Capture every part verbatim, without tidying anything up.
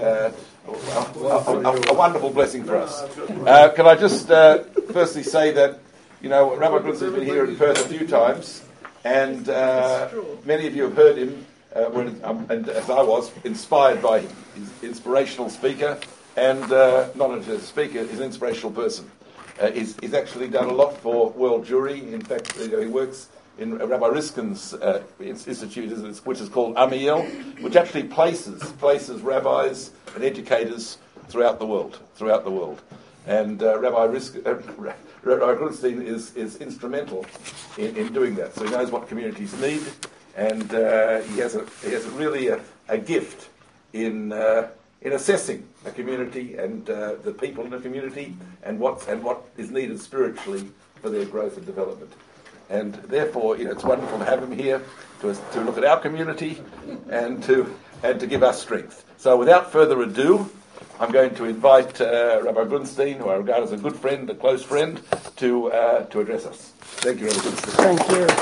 uh, a, a, a, a wonderful blessing for us. Uh, can I just uh, firstly say that, you know, Rabbi Grunstein has been here in Perth a few times, and uh, many of you have heard him, uh, when, um, and as I was, inspired by him. He's an inspirational speaker, and uh, not only a speaker, he's an inspirational person. Uh, he's, he's actually done a lot for World Jewry. In fact, you know, he works in Rabbi Riskin's uh, institute, which is called Amiel, which actually places places rabbis and educators throughout the world, throughout the world. And uh, Rabbi Riskin, uh, Rabbi Grunstein is is instrumental in, in doing that. So he knows what communities need, and uh, he has a he has a really a, a gift in uh, in assessing a community and uh, the people in the community and what and what is needed spiritually for their growth and development. And therefore, you know, it's wonderful to have him here to to look at our community and to and to give us strength. So, without further ado, I'm going to invite uh, Rabbi Grunstein, who I regard as a good friend, a close friend, to uh, to address us. Thank you, Rabbi Grunstein. Thank you.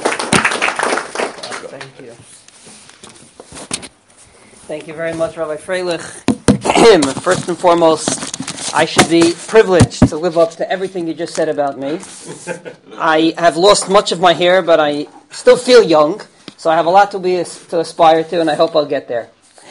Thank you. Thank you very much, Rabbi Freilich. First and foremost, I should be privileged to live up to everything you just said about me. I have lost much of my hair, but I still feel young, so I have a lot to be to aspire to, and I hope I'll get there.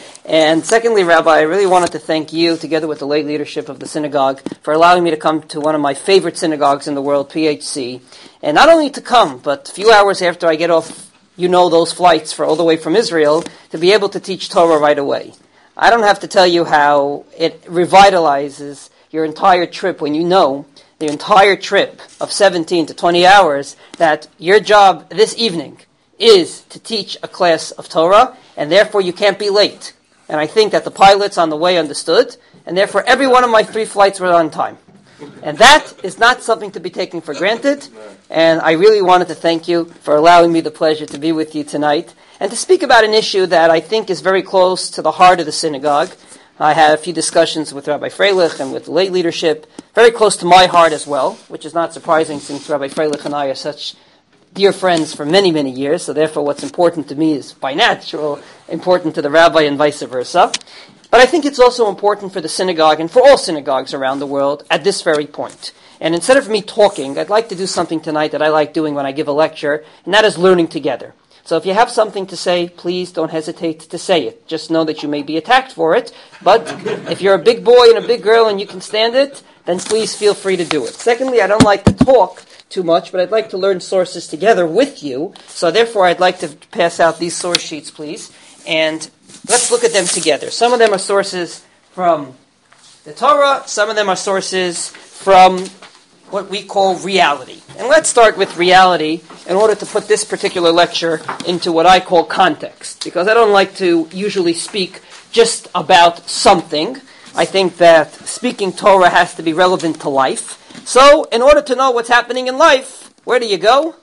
And secondly, Rabbi, I really wanted to thank you, together with the lay leadership of the synagogue, for allowing me to come to one of my favorite synagogues in the world, P H C. And not only to come, but a few hours after I get off, you know, those flights for all the way from Israel, to be able to teach Torah right away. I don't have to tell you how it revitalizes your entire trip when you know the entire trip of seventeen to twenty hours that your job this evening is to teach a class of Torah, and therefore you can't be late. And I think that the pilots on the way understood, and therefore every one of my three flights were on time. And that is not something to be taken for granted, and I really wanted to thank you for allowing me the pleasure to be with you tonight, and to speak about an issue that I think is very close to the heart of the synagogue. I had a few discussions with Rabbi Freilich and with the lay leadership, very close to my heart as well, which is not surprising since Rabbi Freilich and I are such dear friends for many, many years, so therefore what's important to me is by natural important to the rabbi and vice versa. But I think it's also important for the synagogue and for all synagogues around the world at this very point. And instead of me talking, I'd like to do something tonight that I like doing when I give a lecture, and that is learning together. So if you have something to say, please don't hesitate to say it. Just know that you may be attacked for it, but if you're a big boy and a big girl and you can stand it, then please feel free to do it. Secondly, I don't like to talk too much, but I'd like to learn sources together with you. So therefore, I'd like to pass out these source sheets, please. And let's look at them together. Some of them are sources from the Torah. Some of them are sources from what we call reality. And let's start with reality in order to put this particular lecture into what I call context, because I don't like to usually speak just about something. I think that speaking Torah has to be relevant to life. So, in order to know what's happening in life, where do you go?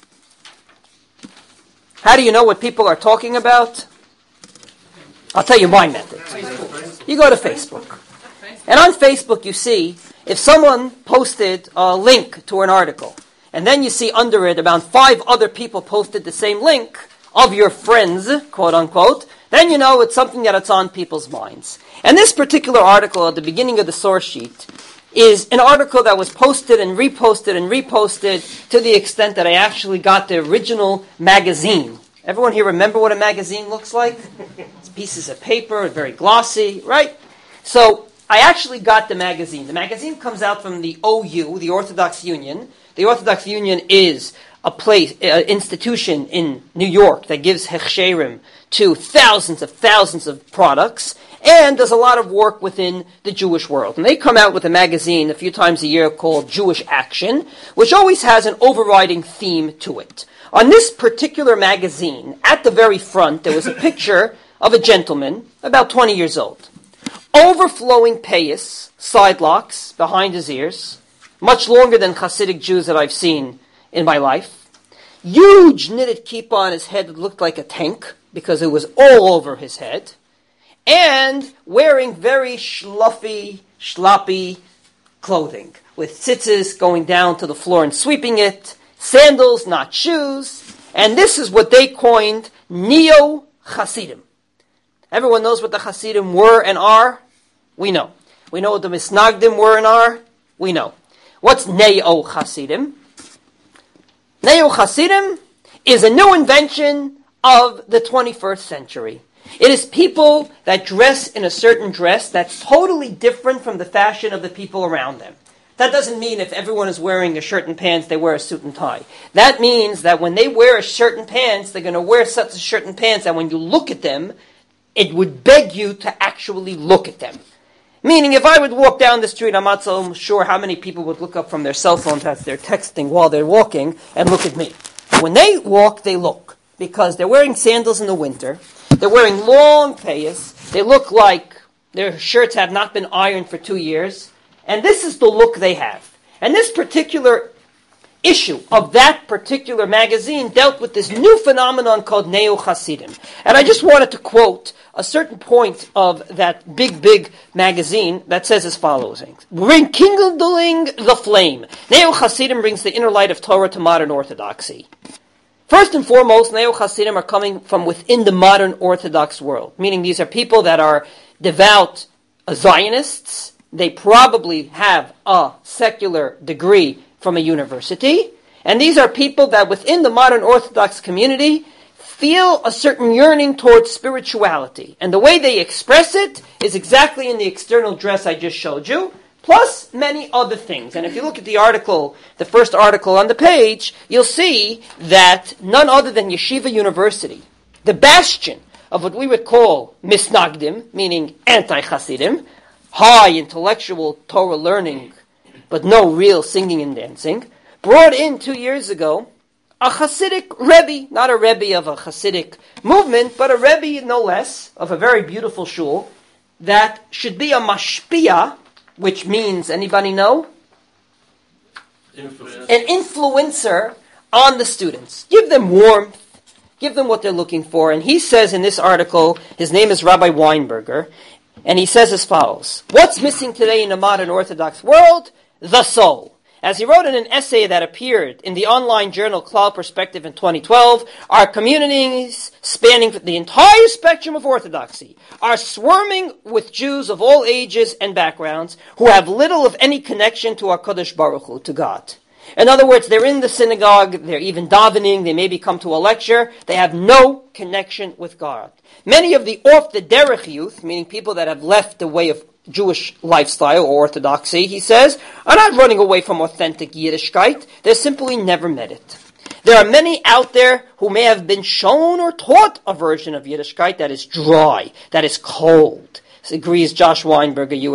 How do you know what people are talking about? I'll tell you my method. You go to Facebook. And on Facebook you see, if someone posted a link to an article, and then you see under it about five other people posted the same link of your friends, quote unquote, then you know it's something that it's on people's minds. And this particular article at the beginning of the source sheet is an article that was posted and reposted and reposted to the extent that I actually got the original magazine. Everyone here remember what a magazine looks like? It's pieces of paper, very glossy, right? So I actually got the magazine. The magazine comes out from the O U, the Orthodox Union. The Orthodox Union is a place, an institution in New York that gives hechsherim to thousands of thousands of products and does a lot of work within the Jewish world. And they come out with a magazine a few times a year called Jewish Action, which always has an overriding theme to it. On this particular magazine, at the very front, there was a picture of a gentleman, about twenty years old. Overflowing payas, side locks behind his ears, much longer than Hasidic Jews that I've seen in my life. Huge knitted kippah on his head that looked like a tank, because it was all over his head. And wearing very schluffy, schloppy clothing, with tzitzis going down to the floor and sweeping it, sandals, not shoes, and this is what they coined Neo-Hasidim. Everyone knows what the Hasidim were and are? We know. We know what the Misnagdim were and are? We know. What's Neo Hasidim? Neo Hasidim is a new invention of the twenty-first century. It is people that dress in a certain dress that's totally different from the fashion of the people around them. That doesn't mean if everyone is wearing a shirt and pants, they wear a suit and tie. That means that when they wear a shirt and pants, they're going to wear such a shirt and pants that when you look at them, it would beg you to actually look at them. Meaning, if I would walk down the street, I'm not so sure how many people would look up from their cell phones as they're texting while they're walking and look at me. When they walk, they look. Because they're wearing sandals in the winter. They're wearing long payas. They look like their shirts have not been ironed for two years. And this is the look they have. And this particular issue of that particular magazine dealt with this new phenomenon called Neo Hasidim. And I just wanted to quote a certain point of that big, big magazine that says as follows. Rekindling the flame. Neo Hasidim brings the inner light of Torah to modern orthodoxy. First and foremost, Neo Hasidim are coming from within the modern Orthodox world. Meaning these are people that are devout Zionists. They probably have a secular degree from a university. And these are people that within the modern Orthodox community feel a certain yearning towards spirituality. And the way they express it is exactly in the external dress I just showed you, plus many other things. And if you look at the article, the first article on the page, you'll see that none other than Yeshiva University, the bastion of what we would call Misnagdim, meaning anti-Hasidim, high intellectual Torah learning, but no real singing and dancing, brought in two years ago a Hasidic Rebbe, not a Rebbe of a Hasidic movement, but a Rebbe no less, of a very beautiful shul, that should be a mashpia, which means, anybody know? Influencer. An influencer on the students. Give them warmth, give them what they're looking for. And he says in this article, his name is Rabbi Weinberger, and he says as follows: what's missing today in the modern Orthodox world? The soul. As he wrote in an essay that appeared in the online journal Klal Perspective in twenty twelve, our communities spanning the entire spectrum of Orthodoxy are swarming with Jews of all ages and backgrounds who have little of any connection to our Kodesh Baruch Hu, to God. In other words, they're in the synagogue, they're even davening, they maybe come to a lecture, they have no connection with God. Many of the off-the-derech youth, meaning people that have left the way of Jewish lifestyle or orthodoxy, he says, are not running away from authentic Yiddishkeit. They simply never met it. There are many out there who may have been shown or taught a version of Yiddishkeit that is dry, that is cold. This agrees Josh Weinberg, a Y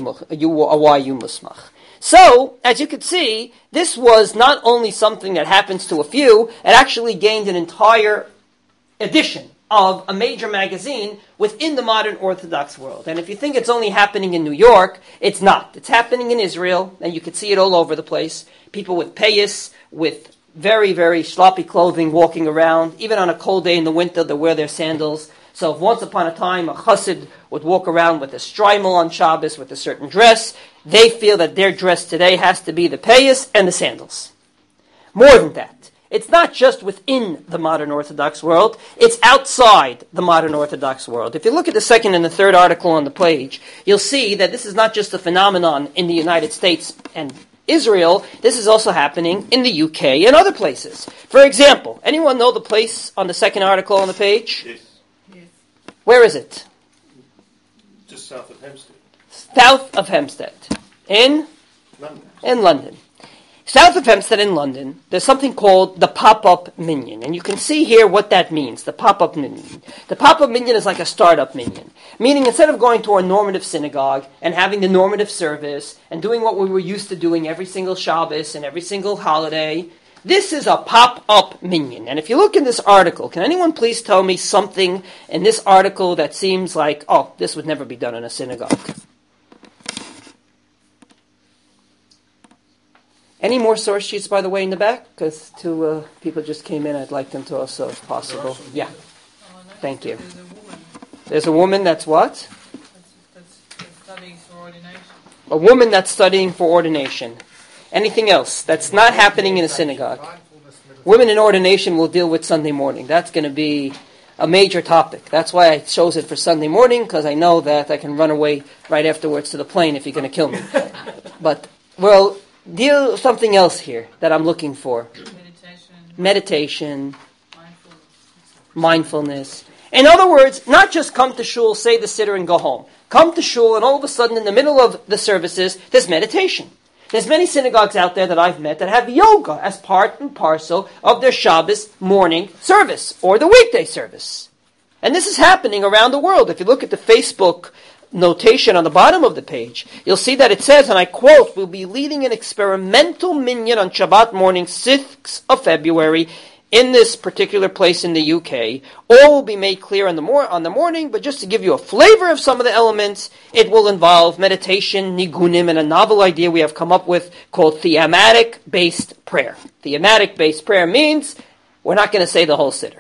U Musmach. So, as you could see, this was not only something that happens to a few, it actually gained an entire edition of a major magazine within the modern Orthodox world. And if you think it's only happening in New York, it's not. It's happening in Israel, and you can see it all over the place. People with payas, with very, very sloppy clothing walking around. Even on a cold day in the winter, they wear their sandals. So if once upon a time a chassid would walk around with a shtreimel on Shabbos with a certain dress, they feel that their dress today has to be the payas and the sandals. More than that, it's not just within the modern Orthodox world, it's outside the modern Orthodox world. If you look at the second and the third article on the page, you'll see that this is not just a phenomenon in the United States and Israel, this is also happening in the U K and other places. For example, anyone know the place on the second article on the page? Yes. Yes. Where is it? Just south of Hampstead. South of Hampstead. In? London. In London. South of Hampstead in London, there's something called the pop-up minyan. And you can see here what that means, the pop-up minyan. The pop-up minyan is like a startup minyan. Meaning instead of going to a normative synagogue and having the normative service and doing what we were used to doing every single Shabbos and every single holiday, this is a pop-up minyan. And if you look in this article, can anyone please tell me something in this article that seems like, oh, this would never be done in a synagogue? Any more source sheets, by the way, in the back? Because two uh, people just came in. I'd like them to also, if possible. Yeah. Thank you. There's a woman. There's a woman that's what? That's, that's, that's studying for ordination. A woman that's studying for ordination. Anything else that's not happening in a synagogue? Women in ordination will deal with Sunday morning. That's going to be a major topic. That's why I chose it for Sunday morning, because I know that I can run away right afterwards to the plane if you're going to kill me. But we'll deal with something else here that I'm looking for. Meditation. Meditation. Mindfulness. Mindfulness. In other words, not just come to shul, say the siddur, and go home. Come to shul, and all of a sudden, in the middle of the services, there's meditation. There's many synagogues out there that I've met that have yoga as part and parcel of their Shabbos morning service or the weekday service. And this is happening around the world. If you look at the Facebook notation on the bottom of the page, you'll see that it says, and I quote, "We'll be leading an experimental minyan on Shabbat morning, sixth of February, in this particular place in the U K. All will be made clear on the, mor- on the morning, but just to give you a flavor of some of the elements, it will involve meditation, nigunim, and a novel idea we have come up with called thematic-based prayer." Thematic-based prayer means we're not going to say the whole siddur.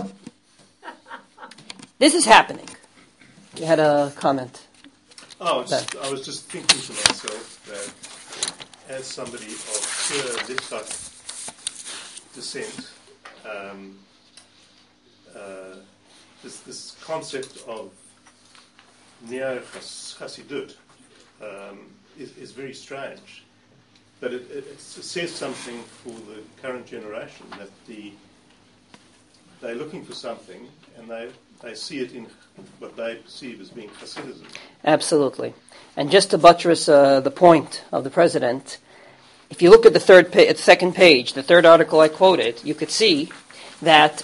This is happening. You had a comment. Oh, I was, just, I was just thinking to myself that as somebody of pure Litvak descent, um, uh, this, this concept of Neo Chassidut um, is, is very strange. But it, it, it says something for the current generation, that the they're looking for something and they, they see it in what they perceive as being Hasidism. Absolutely. And just to buttress uh, the point of the president, if you look at the third, pa- at the second page, the third article I quoted, you could see that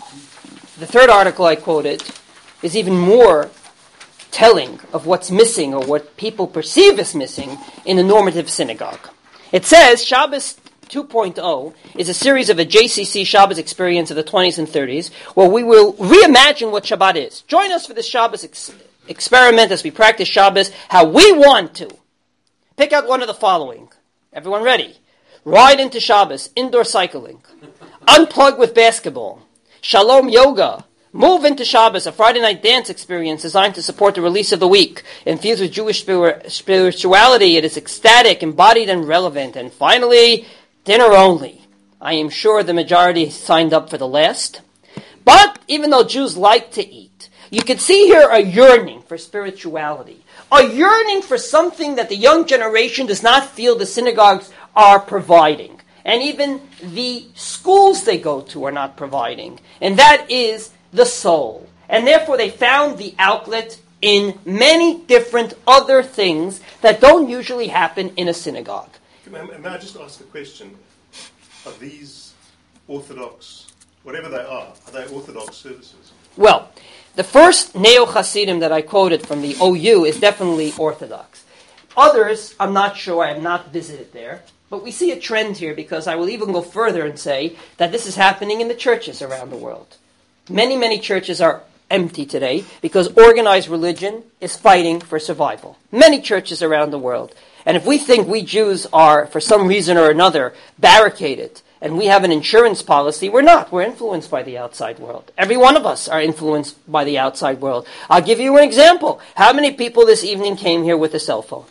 the third article I quoted is even more telling of what's missing or what people perceive as missing in a normative synagogue. It says Shabbos two point oh is a series of a J C C Shabbos experience of the twenties and thirties where we will reimagine what Shabbat is. Join us for this Shabbos ex- experiment as we practice Shabbos how we want to. Pick out one of the following. Everyone ready? Ride into Shabbos, indoor cycling. Unplug with basketball. Shalom yoga. Move into Shabbos, a Friday night dance experience designed to support the release of the week. Infused with Jewish spir- spirituality, it is ecstatic, embodied, and relevant. And finally, dinner only. I am sure the majority signed up for the last. But even though Jews like to eat, you can see here a yearning for spirituality. A yearning for something that the young generation does not feel the synagogues are providing. And even the schools they go to are not providing. And that is the soul. And therefore they found the outlet in many different other things that don't usually happen in a synagogue. May, may I just ask the question, are these Orthodox, whatever they are, are they Orthodox services? Well, the first Neo-Hasidim that I quoted from the O U is definitely Orthodox. Others, I'm not sure, I have not visited there. But we see a trend here because I will even go further and say that this is happening in the churches around the world. Many, many churches are empty today because organized religion is fighting for survival. Many churches around the world. And if we think we Jews are, for some reason or another, barricaded, and we have an insurance policy, we're not. We're influenced by the outside world. Every one of us are influenced by the outside world. I'll give you an example. How many people this evening came here with a cell phone?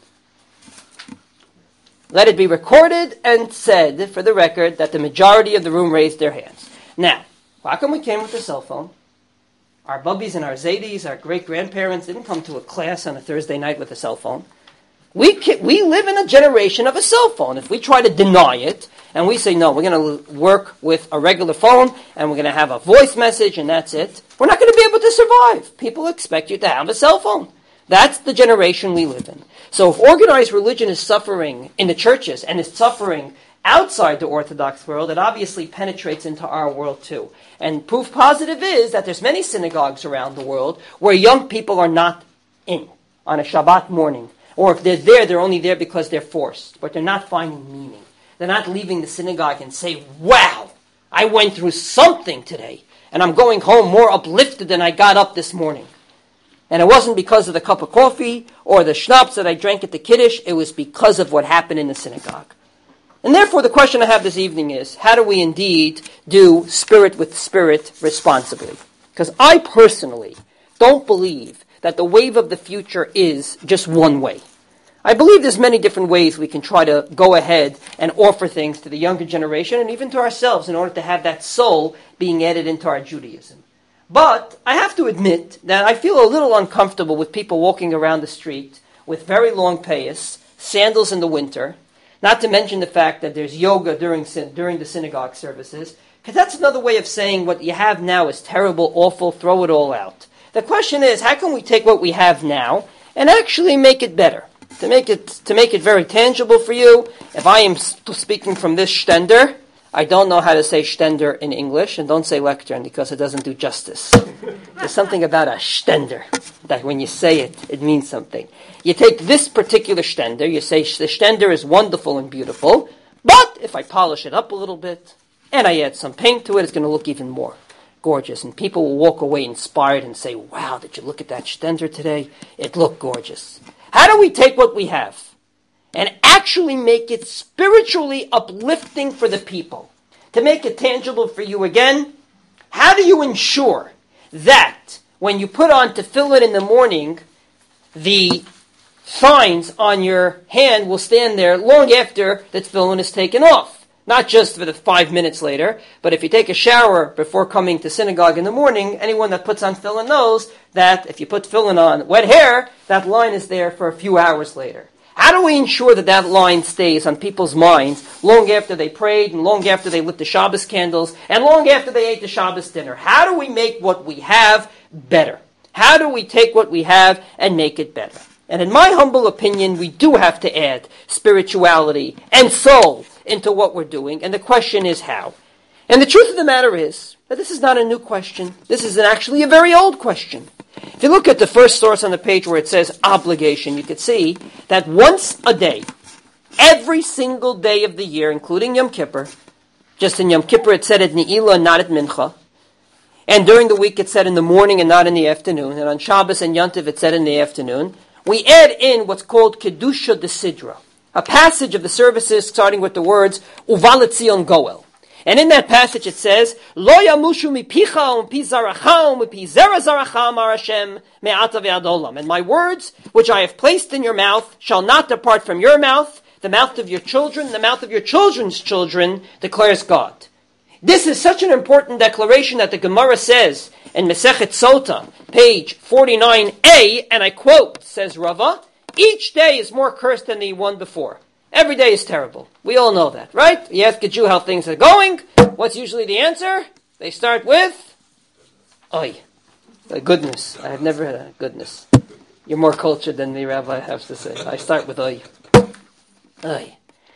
Let it be recorded and said, for the record, that the majority of the room raised their hands. Now, how come we came with a cell phone? Our bubbies and our zadis, our great-grandparents didn't come to a class on a Thursday night with a cell phone. We can, we live in a generation of a cell phone. If we try to deny it, and we say, no, we're going to work with a regular phone, and we're going to have a voice message, and that's it, we're not going to be able to survive. People expect you to have a cell phone. That's the generation we live in. So if organized religion is suffering in the churches, and is suffering outside the Orthodox world, it obviously penetrates into our world too. And proof positive is that there's many synagogues around the world where young people are not in on a Shabbat morning. Or if they're there, they're only there because they're forced. But they're not finding meaning. They're not leaving the synagogue and say, wow, I went through something today. And I'm going home more uplifted than I got up this morning. And it wasn't because of the cup of coffee or the schnapps that I drank at the Kiddush. It was because of what happened in the synagogue. And therefore, the question I have this evening is, how do we indeed do spirit with spirit responsibly? Because I personally don't believe that the wave of the future is just one way. I believe there's many different ways we can try to go ahead and offer things to the younger generation and even to ourselves in order to have that soul being added into our Judaism. But I have to admit that I feel a little uncomfortable with people walking around the street with very long payas, sandals in the winter, not to mention the fact that there's yoga during during the synagogue services, because that's another way of saying what you have now is terrible, awful, throw it all out. The question is, how can we take what we have now and actually make it better? To make it to make it very tangible for you, if I am speaking from this stender, I don't know how to say stender in English, and don't say lectern because it doesn't do justice. There's something about a stender that when you say it, it means something. You take this particular stender, you say the stender is wonderful and beautiful, but if I polish it up a little bit and I add some paint to it, it's going to look even more gorgeous. And people will walk away inspired and say, wow, did you look at that stender today? It looked gorgeous. How do we take what we have and actually make it spiritually uplifting for the people? To make it tangible for you again, how do you ensure that when you put on tefillin in the morning, the signs on your hand will stand there long after the tefillin is taken off? Not just for the five minutes later, but if you take a shower before coming to synagogue in the morning, anyone that puts on tefillin knows that if you put tefillin on wet hair, that line is there for a few hours later. How do we ensure that that line stays on people's minds long after they prayed and long after they lit the Shabbos candles and long after they ate the Shabbos dinner? How do we make what we have better? How do we take what we have and make it better? And in my humble opinion, we do have to add spirituality and soul into what we're doing. And the question is how? And the truth of the matter is that this is not a new question. This is an actually a very old question. If you look at the first source on the page where it says obligation, you could see that once a day, every single day of the year, including Yom Kippur, just in Yom Kippur it said at Ne'ilah and not at Mincha, and during the week it said in the morning and not in the afternoon, and on Shabbos and Yontif it said in the afternoon, we add in what's called Kedusha de Sidra, a passage of the services starting with the words Uvalet Zion Goel. And in that passage it says, Lo yamushu mipicha u'mpi zaracha u'mpi zera zaracha amar Hashem me'ata ve'adolam. And my words, which I have placed in your mouth, shall not depart from your mouth, the mouth of your children, the mouth of your children's children, declares God. This is such an important declaration that the Gemara says in Masechet Sota, page forty-nine a, and I quote, says Rava, each day is more cursed than the one before. Every day is terrible. We all know that, right? You ask a Jew how things are going. What's usually the answer? They start with, Oy. Goodness. I have never heard that. Goodness. You're more cultured than me, Rabbi, I have to say. I start with Oy. Oy.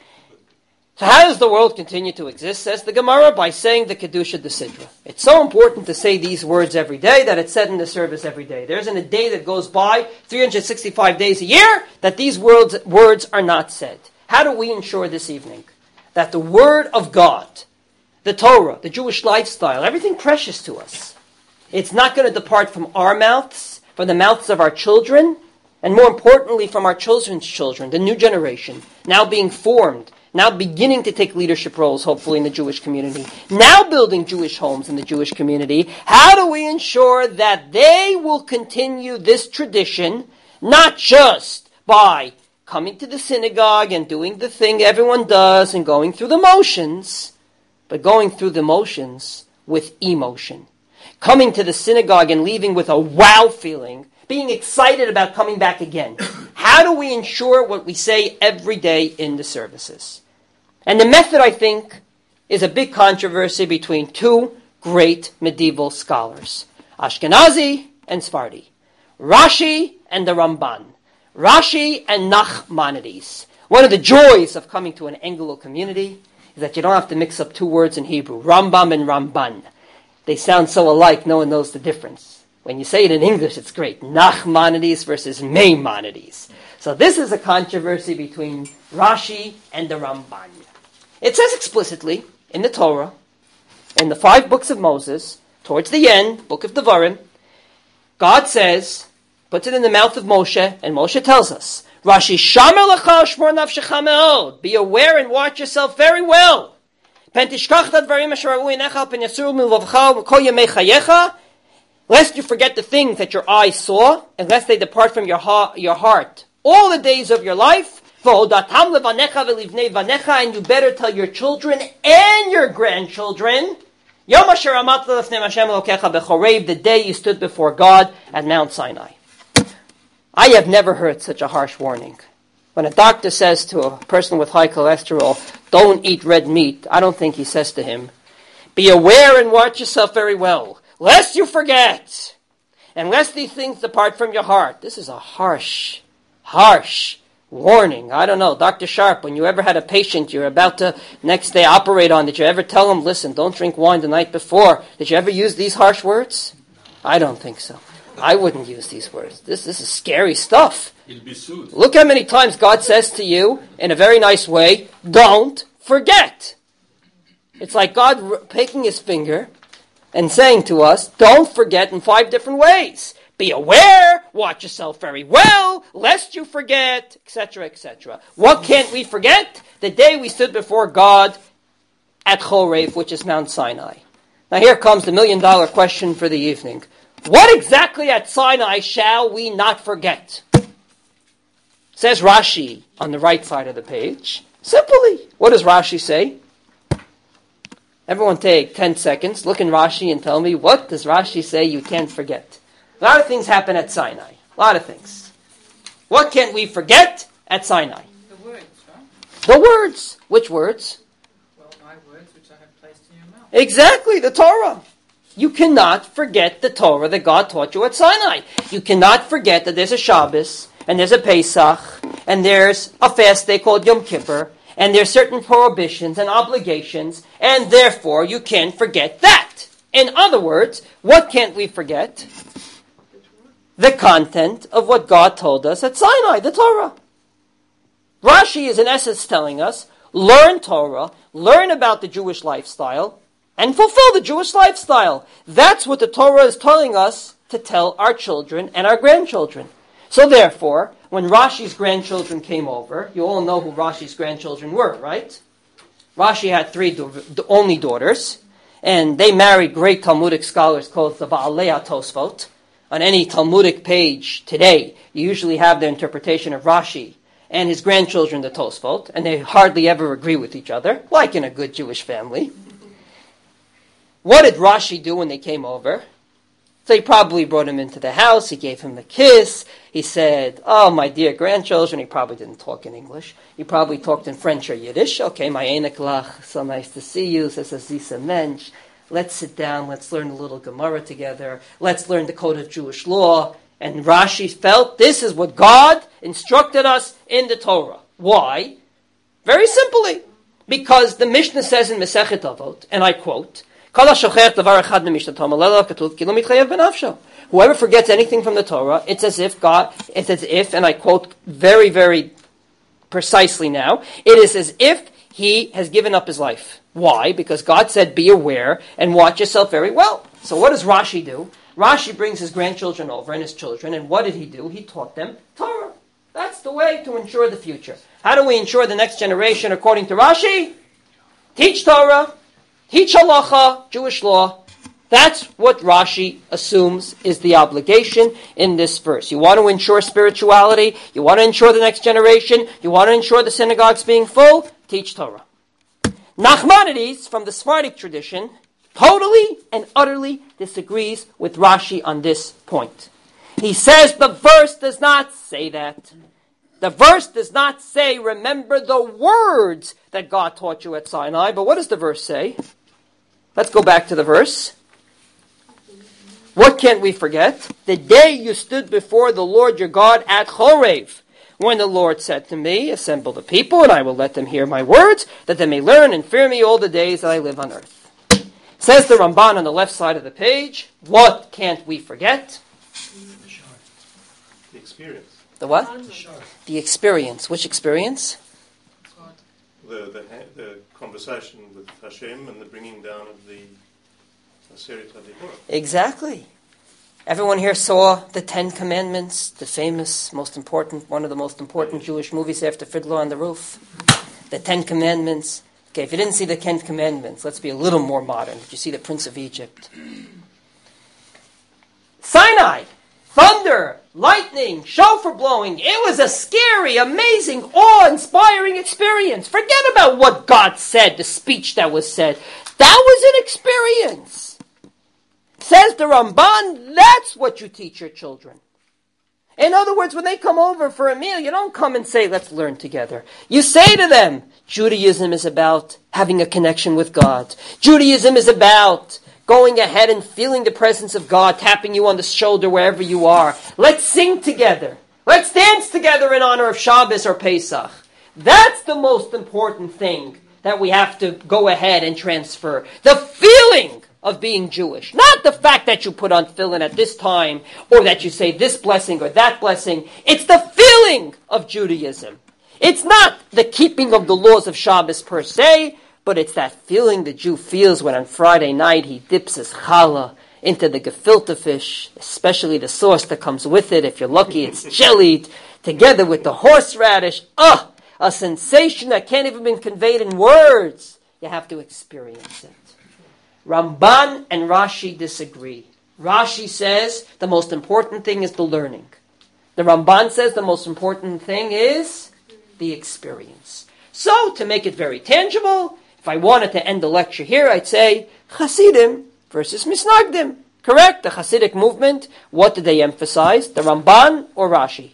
So how does the world continue to exist, says the Gemara? By saying the Kedusha de Sidra. It's so important to say these words every day that it's said in the service every day. There isn't a day that goes by, three hundred sixty-five days a year, that these words, words are not said. How do we ensure this evening that the Word of God, the Torah, the Jewish lifestyle, everything precious to us, it's not going to depart from our mouths, from the mouths of our children, and more importantly from our children's children, the new generation, now being formed, now beginning to take leadership roles, hopefully, in the Jewish community, now building Jewish homes in the Jewish community. How do we ensure that they will continue this tradition, not just by coming to the synagogue and doing the thing everyone does and going through the motions, but going through the motions with emotion. Coming to the synagogue and leaving with a wow feeling, being excited about coming back again. How do we ensure what we say every day in the services? And the method, I think, is a big controversy between two great medieval scholars, Ashkenazi and Sephardi, Rashi and the Ramban, Rashi and Nachmanides. One of the joys of coming to an Anglo community is that you don't have to mix up two words in Hebrew, Rambam and Ramban. They sound so alike, no one knows the difference. When you say it in English, it's great. Nachmanides versus Maimonides. So this is a controversy between Rashi and the Ramban. It says explicitly in the Torah, in the five books of Moses, towards the end, book of Devarim, God says, puts it in the mouth of Moshe, and Moshe tells us, Rashi, Shamer lecha shmor nafshecha me'od. Be aware and watch yourself very well. Pen tishkach dvarim asher ravu einecha pen yasuru milovcha kol yemei chayecha. Lest you forget the things that your eyes saw, and lest they depart from your, ha- your heart all the days of your life. And you better tell your children and your grandchildren Yom asher amat lefnei Hashem Elokecha bechorev, the day you stood before God at Mount Sinai. I have never heard such a harsh warning. When a doctor says to a person with high cholesterol, don't eat red meat, I don't think he says to him, be aware and watch yourself very well, lest you forget, and lest these things depart from your heart. This is a harsh, harsh warning. I don't know, Doctor Sharp, when you ever had a patient you're about to next day operate on, did you ever tell him, listen, don't drink wine the night before? Did you ever use these harsh words? I don't think so. I wouldn't use these words. This, this is scary stuff. You'll be sued. Look how many times God says to you, in a very nice way, don't forget. It's like God r- taking his finger and saying to us, don't forget in five different ways. Be aware, watch yourself very well, lest you forget, et cetera, et cetera. What can't we forget? The day we stood before God at Chorev, which is Mount Sinai. Now here comes the million dollar question for the evening. What exactly at Sinai shall we not forget? Says Rashi on the right side of the page. Simply, what does Rashi say? Everyone take ten seconds, look in Rashi and tell me, what does Rashi say you can't forget? A lot of things happen at Sinai. A lot of things. What can't we forget at Sinai? The words, right? The words. Which words? Well, my words which I have placed in your mouth. Exactly, the Torah. You cannot forget the Torah that God taught you at Sinai. You cannot forget that there's a Shabbos, and there's a Pesach, and there's a fast day called Yom Kippur, and there's certain prohibitions and obligations, and therefore you can't forget that. In other words, what can't we forget? The content of what God told us at Sinai, the Torah. Rashi is in essence telling us, learn Torah, learn about the Jewish lifestyle, and fulfill the Jewish lifestyle. That's what the Torah is telling us to tell our children and our grandchildren. So therefore, when Rashi's grandchildren came over, you all know who Rashi's grandchildren were, right? Rashi had three do- only daughters, and they married great Talmudic scholars called the Baalei HaTosfot. On any Talmudic page today, you usually have the interpretation of Rashi and his grandchildren, the Tosfot, and they hardly ever agree with each other, like in a good Jewish family. What did Rashi do when they came over? So he probably brought him into the house, he gave him the kiss, he said, oh, my dear grandchildren, he probably didn't talk in English, he probably talked in French or Yiddish, okay, my eneklach, so nice to see you, says Zisa Mensch, let's sit down, let's learn a little Gemara together, let's learn the code of Jewish law, and Rashi felt this is what God instructed us in the Torah. Why? Very simply, because the Mishnah says in Masechet Avot, and I quote, whoever forgets anything from the Torah, it's as if God, it's as if, and I quote very, very precisely now, it is as if he has given up his life. Why? Because God said, be aware and watch yourself very well. So what does Rashi do? Rashi brings his grandchildren over and his children, and what did he do? He taught them Torah. That's the way to ensure the future. How do we ensure the next generation according to Rashi? Teach Torah. Teach halacha, Jewish law. That's what Rashi assumes is the obligation in this verse. You want to ensure spirituality, you want to ensure the next generation, you want to ensure the synagogues being full, teach Torah. Nachmanides, from the Sephardic tradition, totally and utterly disagrees with Rashi on this point. He says the verse does not say that. The verse does not say, remember the words that God taught you at Sinai, but what does the verse say? Let's go back to the verse. What can't we forget? The day you stood before the Lord your God at Chorev, when the Lord said to me, assemble the people, and I will let them hear my words, that they may learn and fear me all the days that I live on earth. Says the Ramban on the left side of the page, what can't we forget? The experience. The what? The experience. Which experience? The, the the conversation with Hashem and the bringing down of the Aseret HaDiborah. Exactly. Everyone here saw the Ten Commandments, the famous, most important, one of the most important Jewish movies after Fiddler on the Roof. The Ten Commandments. Okay, if you didn't see the Ten Commandments, let's be a little more modern. Did you see the Prince of Egypt? Sinai, thunder, lightning, shofar blowing. It was a scary, amazing, awe-inspiring experience. Forget about what God said, the speech that was said. That was an experience. Says the Ramban, that's what you teach your children. In other words, when they come over for a meal, you don't come and say, let's learn together. You say to them, Judaism is about having a connection with God. Judaism is about going ahead and feeling the presence of God, tapping you on the shoulder wherever you are. Let's sing together. Let's dance together in honor of Shabbos or Pesach. That's the most important thing that we have to go ahead and transfer. The feeling of being Jewish. Not the fact that you put on tefillin at this time, or that you say this blessing or that blessing. It's the feeling of Judaism. It's not the keeping of the laws of Shabbos per se, but it's that feeling the Jew feels when on Friday night he dips his challah into the gefilte fish, especially the sauce that comes with it. If you're lucky, it's jellied, together with the horseradish. Ah, a sensation that can't even be conveyed in words. You have to experience it. Ramban and Rashi disagree. Rashi says the most important thing is the learning. The Ramban says the most important thing is the experience. So, to make it very tangible, if I wanted to end the lecture here, I'd say Hasidim versus Misnagdim. Correct? The Hasidic movement, what did they emphasize? The Ramban or Rashi?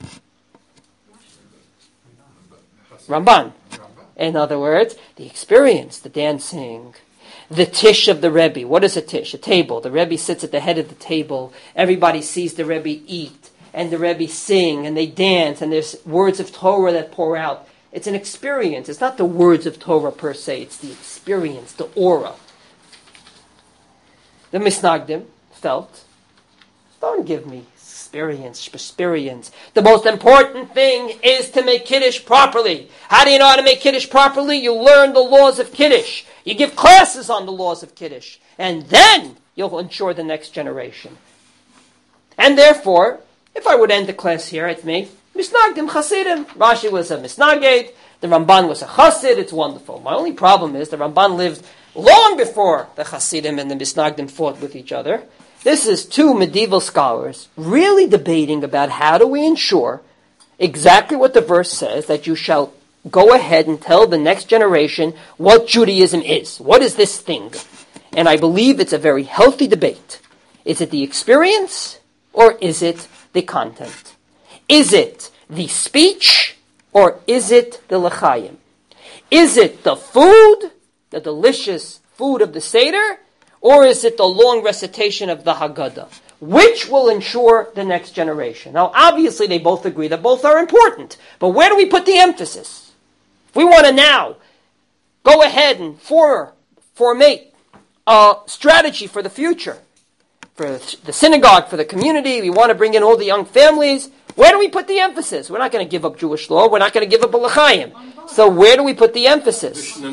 Ramban. In other words, the experience, the dancing, the tish of the Rebbe. What is a tish? A table. The Rebbe sits at the head of the table. Everybody sees the Rebbe eat, and the Rebbe sing, and they dance, and there's words of Torah that pour out. It's an experience. It's not the words of Torah per se. It's the experience, the aura. The Misnagdim felt, don't give me experience, experience. The most important thing is to make Kiddush properly. How do you know how to make Kiddush properly? You learn the laws of Kiddush. You give classes on the laws of Kiddush. And then you'll ensure the next generation. And therefore, if I would end the class here, I'd make Misnagdim Chasidim. Rashi was a Misnagid. The Ramban was a Chasid. It's wonderful. My only problem is the Ramban lived long before the Chasidim and the Misnagdim fought with each other. This is two medieval scholars really debating about how do we ensure exactly what the verse says, that you shall go ahead and tell the next generation what Judaism is. What is this thing? And I believe it's a very healthy debate. Is it the experience or is it the content? Is it the speech or is it the l'chaim? Is it the food, the delicious food of the Seder, or is it the long recitation of the Haggadah? Which will ensure the next generation? Now, obviously, they both agree that both are important. But where do we put the emphasis? If we want to now go ahead and for, formate a strategy for the future, for the synagogue, for the community, we want to bring in all the young families, where do we put the emphasis? We're not going to give up Jewish law. We're not going to give up a l'chaim. So where do we put the emphasis?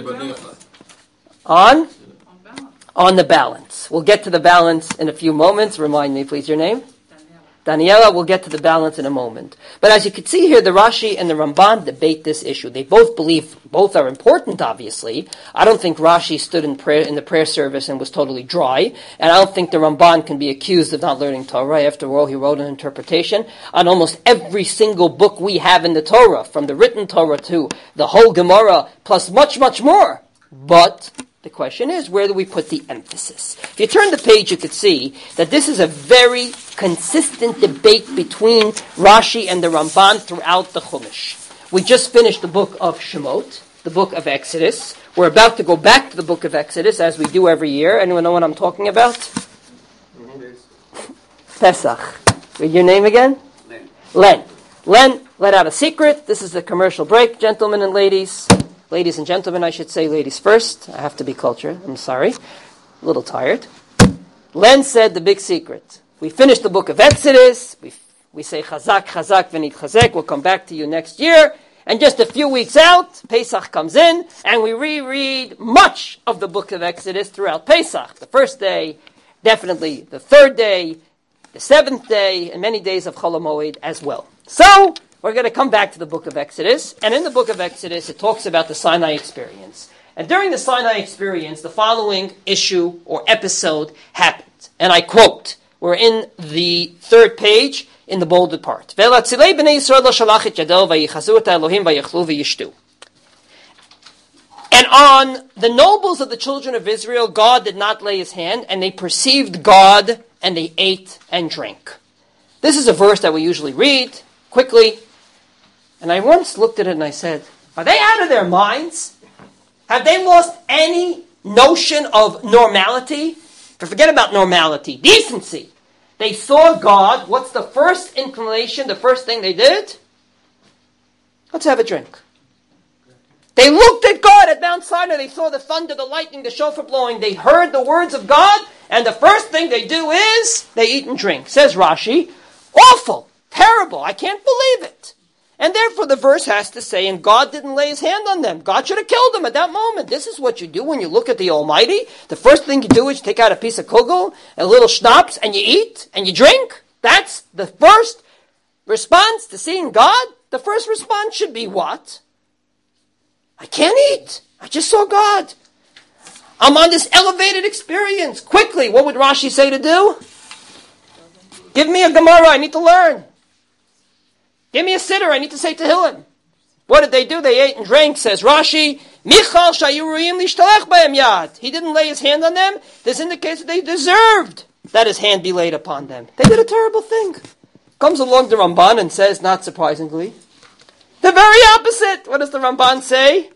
On? On the balance. We'll get to the balance in a few moments. Remind me, please, your name? Daniela. Daniela, we'll get to the balance in a moment. But as you can see here, the Rashi and the Ramban debate this issue. They both believe both are important, obviously. I don't think Rashi stood in prayer in the prayer service and was totally dry. And I don't think the Ramban can be accused of not learning Torah. After all, he wrote an interpretation on almost every single book we have in the Torah, from the written Torah to the whole Gemara, plus much, much more. But the question is, where do we put the emphasis? If you turn the page, you could see that this is a very consistent debate between Rashi and the Ramban throughout the Chumash. We just finished the book of Shemot, the book of Exodus. We're about to go back to the book of Exodus, as we do every year. Anyone know what I'm talking about? Mm-hmm. Pesach. Read your name again? Len. Len. Len let out a secret. This is the commercial break, gentlemen and ladies. Ladies and gentlemen, I should say ladies first. I have to be cultured. I'm sorry. A little tired. Len said the big secret. We finished the book of Exodus. We we say Chazak, Chazak, V'nit Chazek. We'll come back to you next year. And just a few weeks out, Pesach comes in, and we reread much of the book of Exodus throughout Pesach. The first day, definitely the third day, the seventh day, and many days of Chol HaMoed as well. So, we're going to come back to the book of Exodus. And in the book of Exodus, it talks about the Sinai experience. And during the Sinai experience, the following issue or episode happened. And I quote, we're in the third page in the bolded part. And on the nobles of the children of Israel, God did not lay his hand, and they perceived God, and they ate and drank. This is a verse that we usually read quickly. And I once looked at it and I said, are they out of their minds? Have they lost any notion of normality? Forget about normality. Decency. They saw God. What's the first inclination, the first thing they did? Let's have a drink. They looked at God at Mount Sinai. They saw the thunder, the lightning, the shofar blowing. They heard the words of God. And the first thing they do is they eat and drink. Says Rashi, awful, terrible. I can't believe it. And therefore the verse has to say, and God didn't lay his hand on them. God should have killed them at that moment. This is what you do when you look at the Almighty. The first thing you do is you take out a piece of kugel, a little schnapps, and you eat and you drink. That's the first response to seeing God. The first response should be what? I can't eat. I just saw God. I'm on this elevated experience. Quickly, what would Rashi say to do? Give me a Gemara. I need to learn. Give me a sitter. I need to say Tehillim. What did they do? They ate and drank, says Rashi. Michal shayuruyim lishtalech b'hem yad. He didn't lay his hand on them. This indicates that they deserved that his hand be laid upon them. They did a terrible thing. Comes along the Ramban and says, not surprisingly, the very opposite. What does the Ramban say?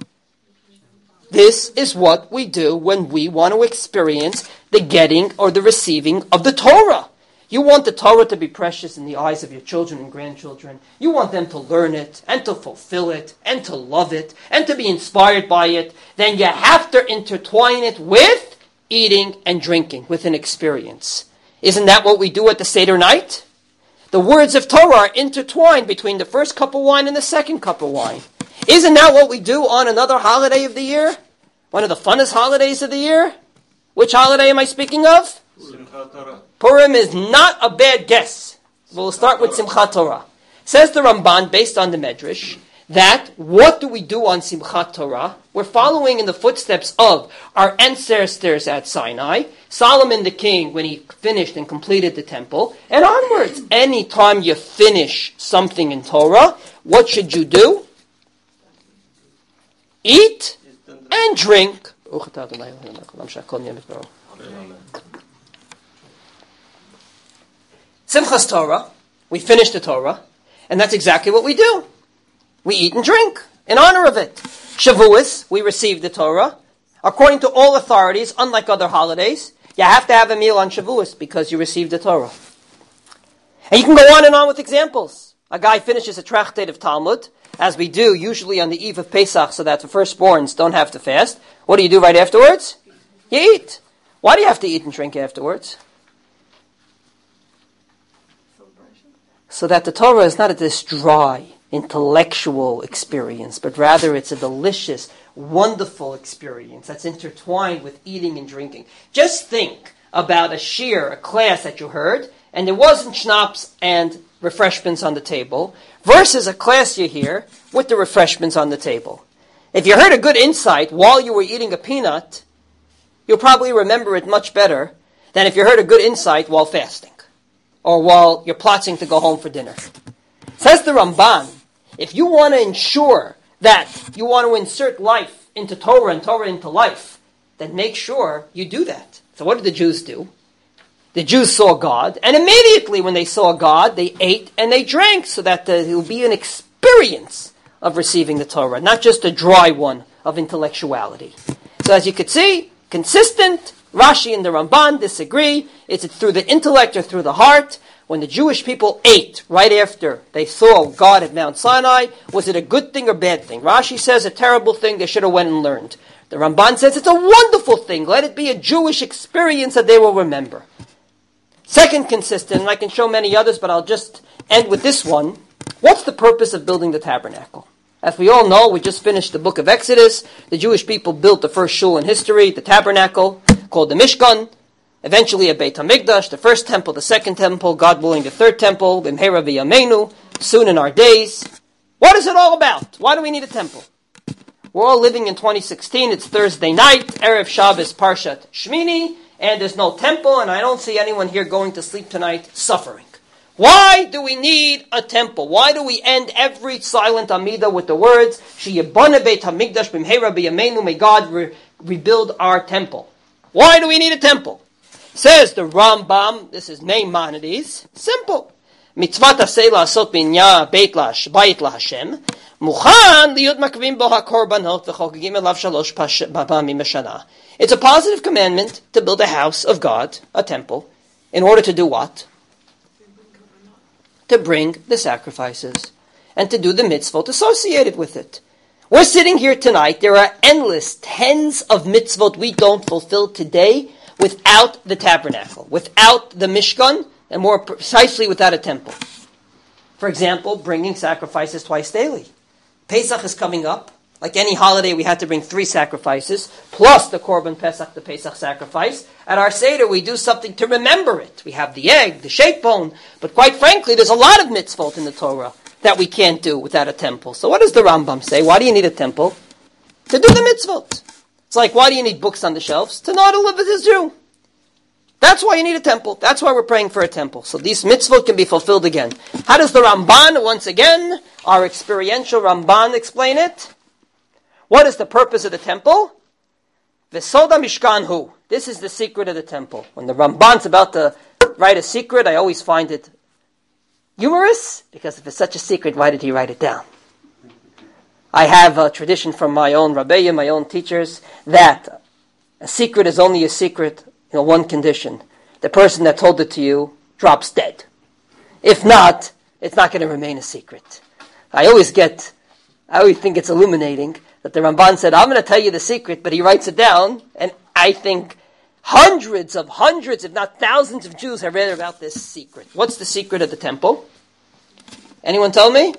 This is what we do when we want to experience the getting or the receiving of the Torah. You want the Torah to be precious in the eyes of your children and grandchildren. You want them to learn it and to fulfill it and to love it and to be inspired by it. Then you have to intertwine it with eating and drinking, with an experience. Isn't that what we do at the Seder night? The words of Torah are intertwined between the first cup of wine and the second cup of wine. Isn't that what we do on another holiday of the year? One of the funnest holidays of the year? Which holiday am I speaking of? Simchat Torah. Purim is not a bad guess. We'll start with Simchat Torah. Says the Ramban, based on the Medrash, that what do we do on Simchat Torah? We're following in the footsteps of our ancestors at Sinai, Solomon the king when he finished and completed the temple, and onwards. Anytime you finish something in Torah, what should you do? Eat and drink. Simchas Torah, we finish the Torah, and that's exactly what we do. We eat and drink in honor of it. Shavuos, we receive the Torah. According to all authorities, unlike other holidays, you have to have a meal on Shavuos because you received the Torah. And you can go on and on with examples. A guy finishes a tractate of Talmud, as we do usually on the eve of Pesach, so that the firstborns don't have to fast. What do you do right afterwards? You eat. Why do you have to eat and drink afterwards? So that the Torah is not this dry, intellectual experience, but rather it's a delicious, wonderful experience that's intertwined with eating and drinking. Just think about a shiur, a class that you heard, and there wasn't schnapps and refreshments on the table, versus a class you hear with the refreshments on the table. If you heard a good insight while you were eating a peanut, you'll probably remember it much better than if you heard a good insight while fasting, or while you're plotting to go home for dinner. Says the Ramban, if you want to ensure that you want to insert life into Torah and Torah into life, then make sure you do that. So what did the Jews do? The Jews saw God, and immediately when they saw God, they ate and they drank, so that there will be an experience of receiving the Torah, not just a dry one of intellectuality. So as you could see, consistent. Rashi and the Ramban disagree. Is it through the intellect or through the heart? When the Jewish people ate right after they saw God at Mount Sinai, was it a good thing or bad thing? Rashi says a terrible thing, they should have went and learned. The Ramban says it's a wonderful thing. Let it be a Jewish experience that they will remember. Second consistent, and I can show many others, but I'll just end with this one. What's the purpose of building the tabernacle? As we all know, we just finished the book of Exodus. The Jewish people built the first shul in history, the tabernacle, called the Mishkan. Eventually a Beit HaMikdash, the first temple, the second temple, God willing, the third temple, B'mhera v'yameinu, soon in our days. What is it all about? Why do we need a temple? We're all living in twenty sixteen. It's Thursday night, Erev Shabbos, Parshat Shmini, and there's no temple, and I don't see anyone here going to sleep tonight suffering. Why do we need a temple? Why do we end every silent Amida with the words, Sheyibana Beit HaMikdash b'mheira b'yameinu, may God re- rebuild our temple? Why do we need a temple? Says the Rambam, this is Maimonides, simple. Mitzvat aseh la'asot binya beit laHashem, muchan liyot makvim bo hakorbanot v'chogegim elav shalosh pa'amim b'shana. It's a positive commandment to build a house of God, a temple, in order to do what? To bring the sacrifices and to do the mitzvot associated with it. We're sitting here tonight. There are endless tens of mitzvot we don't fulfill today without the tabernacle, without the Mishkan, and more precisely without a temple. For example, bringing sacrifices twice daily. Pesach is coming up. Like any holiday, we had to bring three sacrifices, plus the Korban Pesach, the Pesach sacrifice. At our Seder, we do something to remember it. We have the egg, the shake bone, but quite frankly, there's a lot of mitzvot in the Torah that we can't do without a temple. So what does the Rambam say? Why do you need a temple? To do the mitzvot. It's like, why do you need books on the shelves? To know how to live as a Jew. That's why you need a temple. That's why we're praying for a temple. So these mitzvot can be fulfilled again. How does the Ramban, once again, our experiential Ramban, explain it? What is the purpose of the temple? V'soda mishkanhu. This is the secret of the temple. When the Ramban's about to write a secret, I always find it humorous, because if it's such a secret, why did he write it down? I have a tradition from my own Rabbeim, my own teachers, that a secret is only a secret in one condition. The person that told it to you drops dead. If not, it's not going to remain a secret. I always get, I always think it's illuminating that the Ramban said, I'm going to tell you the secret, but he writes it down, and I think hundreds of hundreds, if not thousands of Jews have read about this secret. What's the secret of the temple? Anyone tell me?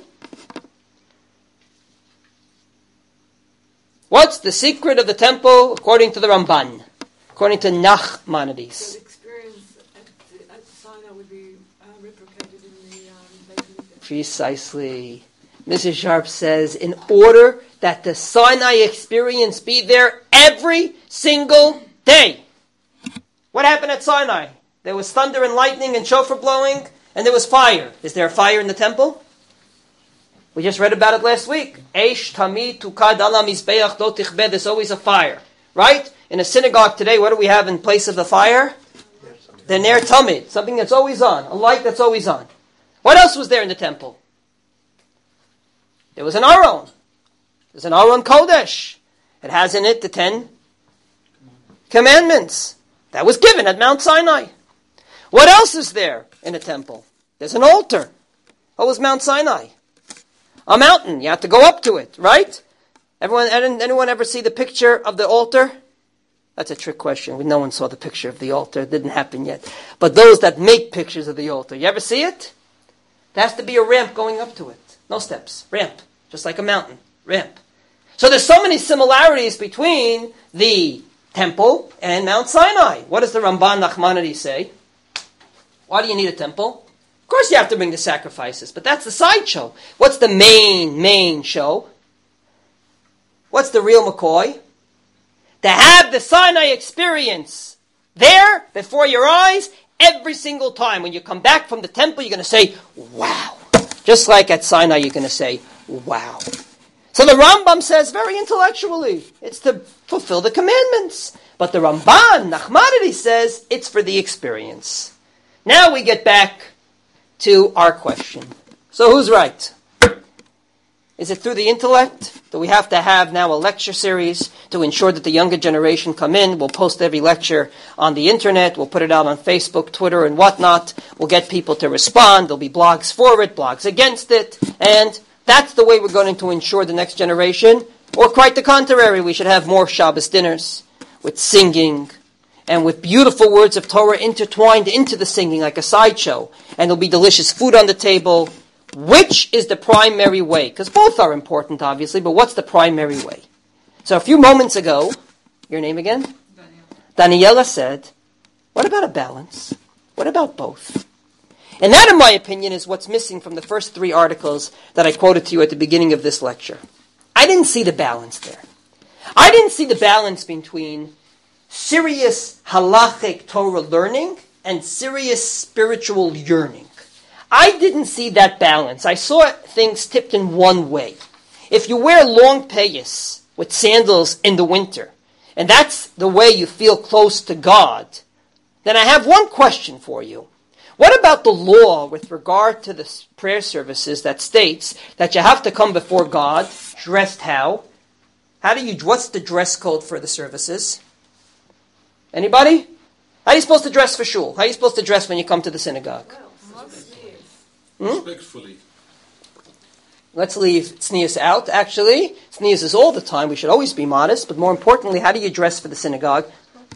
What's the secret of the temple according to the Ramban? According to Nachmanides. The experience at, at Sinai would be uh, replicated in the um, Beit HaMikdash. Precisely. Missus Sharp says, in order that the Sinai experience be there every single day. What happened at Sinai? There was thunder and lightning and shofar blowing, and there was fire. Is there a fire in the temple? We just read about it last week. Eish tamid tukad ala mizbeach lo tichbeh. There's always a fire. Right? In a synagogue today, what do we have in place of the fire? The ner tamid. Something that's always on. A light that's always on. What else was there in the temple? There was an Aron. There's an Aron Kodesh. It has in it the Ten Commandments. That was given at Mount Sinai. What else is there in a temple? There's an altar. What was Mount Sinai? A mountain. You have to go up to it, right? Everyone, anyone ever see the picture of the altar? That's a trick question. No one saw the picture of the altar. It didn't happen yet. But those that make pictures of the altar, you ever see it? There has to be a ramp going up to it. No steps. Ramp. Just like a mountain. Ramp. So there's so many similarities between the temple and Mount Sinai. What does the Ramban Nachmanides say? Why do you need a temple? Of course you have to bring the sacrifices, but that's the sideshow. What's the main, main show? What's the real McCoy? To have the Sinai experience there before your eyes every single time. When you come back from the temple, you're going to say, wow. Just like at Sinai, you're going to say, wow. So the Rambam says very intellectually, it's to fulfill the commandments. But the Ramban, Nachmanides, says it's for the experience. Now we get back to our question. So who's right? Is it through the intellect? Do we have to have now a lecture series to ensure that the younger generation come in? We'll post every lecture on the internet. We'll put it out on Facebook, Twitter, and whatnot. We'll get people to respond. There'll be blogs for it, blogs against it. And that's the way we're going to ensure the next generation. Or quite the contrary, we should have more Shabbos dinners with singing and with beautiful words of Torah intertwined into the singing like a sideshow. And there'll be delicious food on the table. Which is the primary way? Because both are important, obviously, but what's the primary way? So a few moments ago, your name again? Daniela. Daniela said, what about a balance? What about both? And that, in my opinion, is what's missing from the first three articles that I quoted to you at the beginning of this lecture. I didn't see the balance there. I didn't see the balance between serious halachic Torah learning and serious spiritual yearning. I didn't see that balance. I saw things tipped in one way. If you wear long payas with sandals in the winter, and that's the way you feel close to God, then I have one question for you. What about the law with regard to the prayer services that states that you have to come before God dressed how? How do you, what's the dress code for the services? Anybody? How are you supposed to dress for shul? How are you supposed to dress when you come to the synagogue? Hmm? Respectfully. Let's leave tznius out, actually. Tznius is all the time. We should always be modest. But more importantly, how do you dress for the synagogue?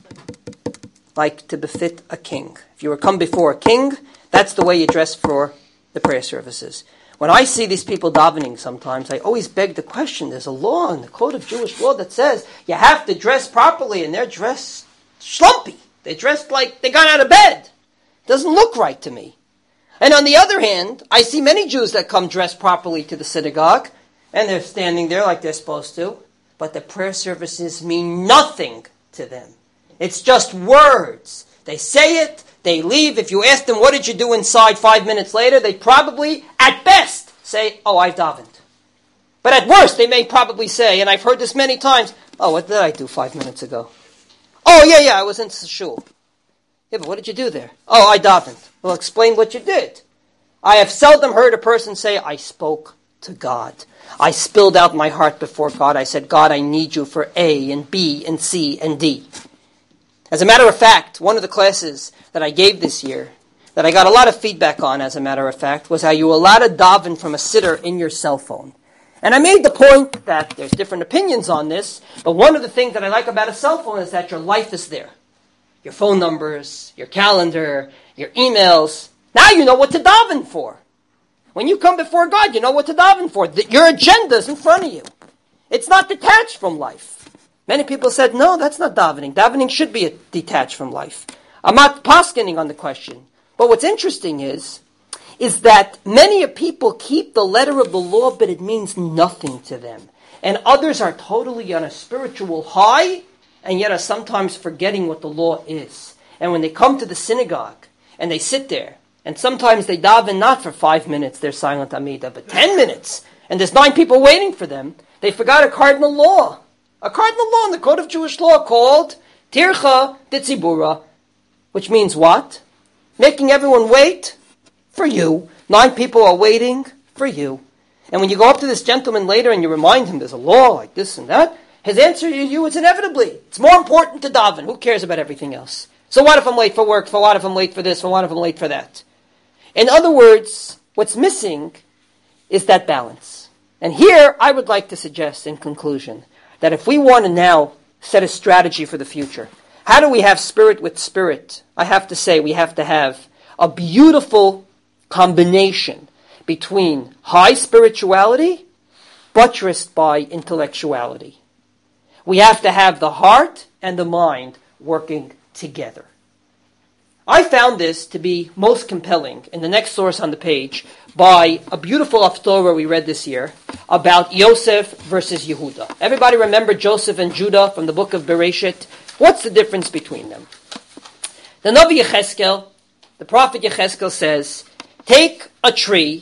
Like to befit a king. If you were come before a king, that's the way you dress for the prayer services. When I see these people davening sometimes, I always beg the question. There's a law in the code of Jewish law that says you have to dress properly, and they're dressed schlumpy. They're dressed like they got out of bed. It doesn't look right to me. And on the other hand, I see many Jews that come dressed properly to the synagogue, and they're standing there like they're supposed to, but the prayer services mean nothing to them. It's just words. They say it, they leave. If you ask them, what did you do inside five minutes later, they probably, at best, say, oh, I davened. But at worst, they may probably say, and I've heard this many times, oh, what did I do five minutes ago? Oh, yeah, yeah, I was in shul. Yeah, but what did you do there? Oh, I davened. Well, explain what you did. I have seldom heard a person say, I spoke to God. I spilled out my heart before God. I said, God, I need you for A and B and C and D. As a matter of fact, one of the classes that I gave this year, that I got a lot of feedback on, as a matter of fact, was how you allowed to daven from a sitter in your cell phone. And I made the point that there's different opinions on this, but one of the things that I like about a cell phone is that your life is there. Your phone numbers, your calendar, your emails. Now you know what to daven for. When you come before God, you know what to daven for. Your agenda is in front of you. It's not detached from life. Many people said, no, that's not davening. Davening should be detached from life. I'm not poskening on the question. But what's interesting is, is that many people keep the letter of the law, but it means nothing to them. And others are totally on a spiritual high, and yet are sometimes forgetting what the law is. And when they come to the synagogue, and they sit there, and sometimes they daven not for five minutes, they're silent Amidah, but ten minutes, and there's nine people waiting for them, they forgot a cardinal law. A cardinal law in the Code of Jewish Law called Tircha Ditzibura, which means what? Making everyone wait for you. Nine people are waiting for you. And when you go up to this gentleman later and you remind him there's a law like this and that, his answer to you is inevitably, it's more important to daven. Who cares about everything else? So what if I'm late for work? For what if I'm late for this? For what if I'm late for that? In other words, what's missing is that balance. And here I would like to suggest in conclusion that if we want to now set a strategy for the future, how do we have spirit with spirit? I have to say we have to have a beautiful combination between high spirituality buttressed by intellectuality. We have to have the heart and the mind working together. I found this to be most compelling in the next source on the page by a beautiful haftorah we read this year about Yosef versus Yehuda. Everybody remember Joseph and Judah from the book of Bereshit? What's the difference between them? The Navi Yecheskel, the prophet Yecheskel says, take a tree,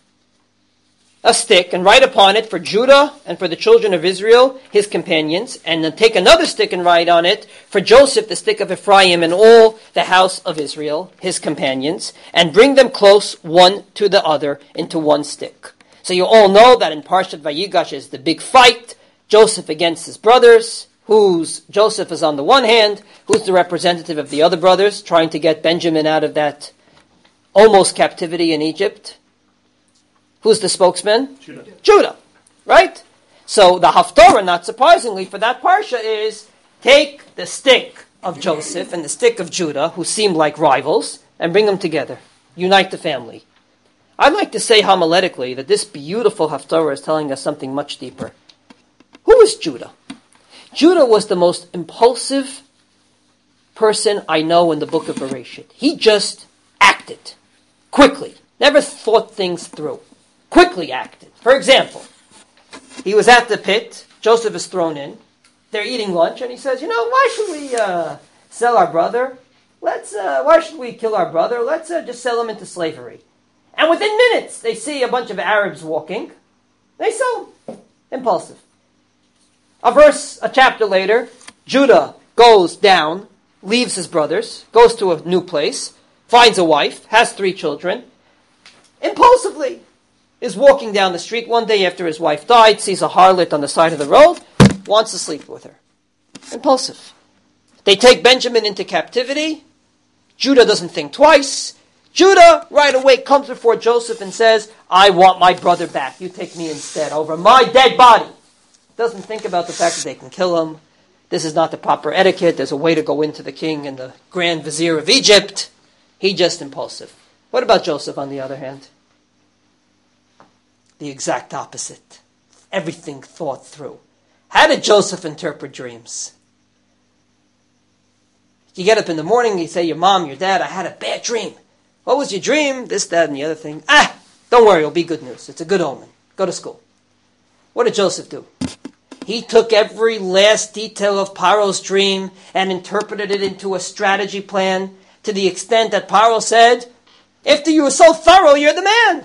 a stick, and write upon it for Judah and for the children of Israel, his companions, and then take another stick and write on it for Joseph, the stick of Ephraim, and all the house of Israel, his companions, and bring them close one to the other into one stick. So you all know that in Parshat Vayigash is the big fight, Joseph against his brothers, whose Joseph is on the one hand, who's the representative of the other brothers, trying to get Benjamin out of that almost captivity in Egypt. Who's the spokesman? Judah. Judah, right? So the haftorah, not surprisingly, for that parsha is take the stick of Joseph and the stick of Judah, who seem like rivals, and bring them together. Unite the family. I'd like to say homiletically that this beautiful haftorah is telling us something much deeper. Who is Judah? Judah was the most impulsive person I know in the book of Bereshit. He just acted quickly, never thought things through. Quickly acted. For example, he was at the pit, Joseph is thrown in, they're eating lunch, and he says, you know, why should we uh, sell our brother? Let's, uh, why should we kill our brother? Let's uh, just sell him into slavery. And within minutes, they see a bunch of Arabs walking. They sell them. Impulsive. A verse, a chapter later, Judah goes down, leaves his brothers, goes to a new place, finds a wife, has three children, impulsively is walking down the street one day after his wife died, sees a harlot on the side of the road, wants to sleep with her. Impulsive. They take Benjamin into captivity. Judah doesn't think twice. Judah right away comes before Joseph and says, I want my brother back. You take me instead over my dead body. Doesn't think about the fact that they can kill him. This is not the proper etiquette. There's a way to go into the king and the grand vizier of Egypt. He just impulsive. What about Joseph, on the other hand? The exact opposite. Everything thought through. How did Joseph interpret dreams? You get up in the morning, you say, your mom, your dad, I had a bad dream. What was your dream? This, that, and the other thing. Ah, don't worry, it'll be good news. It's a good omen. Go to school. What did Joseph do? He took every last detail of Paro's dream and interpreted it into a strategy plan to the extent that Paro said, after you were so thorough, you're the man.